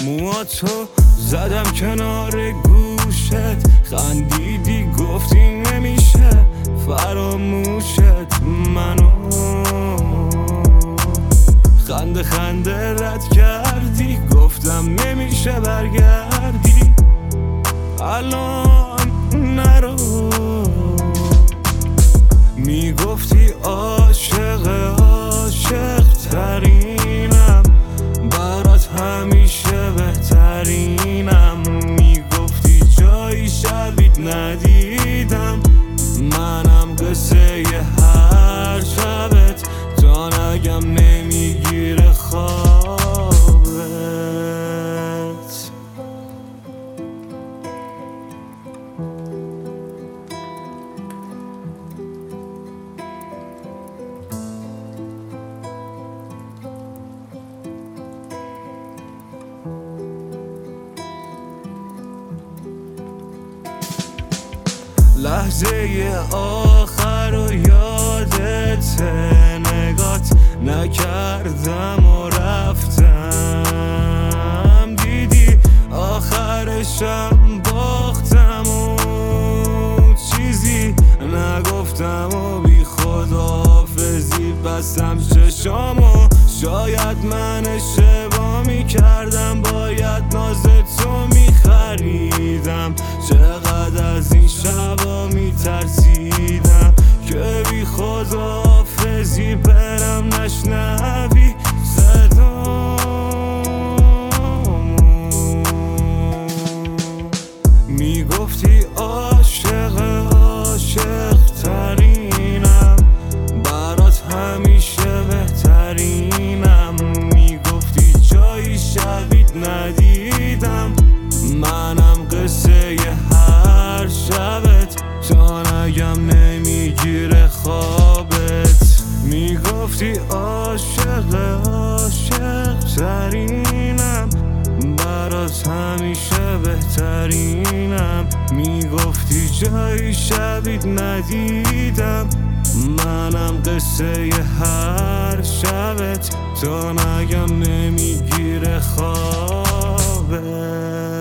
موهاتو زدم کنار گوشت، خندیدی گفتی نمیشه فراموشت. منو خنده خنده رد کردی، گفتم نمیشه برگردی. الان نرو، میگفتی عاشق ترینم، برات همیشه بهترینم. میگفتی جایی شبیت ندیدم، منم قصه هر شبت تا نگم نمیگیره خوابت. لحظه آخر و یادت، نگات نکردم و رفتم. دیدی آخرشم باختم و چیزی نگفتم و بی خداحافظی بستم چشامو. شاید من اشتباه میکردم، باید ناز تو میخریدم. چقدر از این شبا میترسیدم که بی خداحافظی برم نشنوی صدامو. میگفتی عاشق ترینم، برات همیشه بهترینم. میگفتی جایی شبیت ندیدم، منم قصه هر شبت تا نگم نمیگیره خوابت. میگفتی عاشق ترینم، برات همیشه بهترینم. میگفتی جایی شبیت ندیدم، منم قصه هر شبت تا نگم نمیگیره خوابت.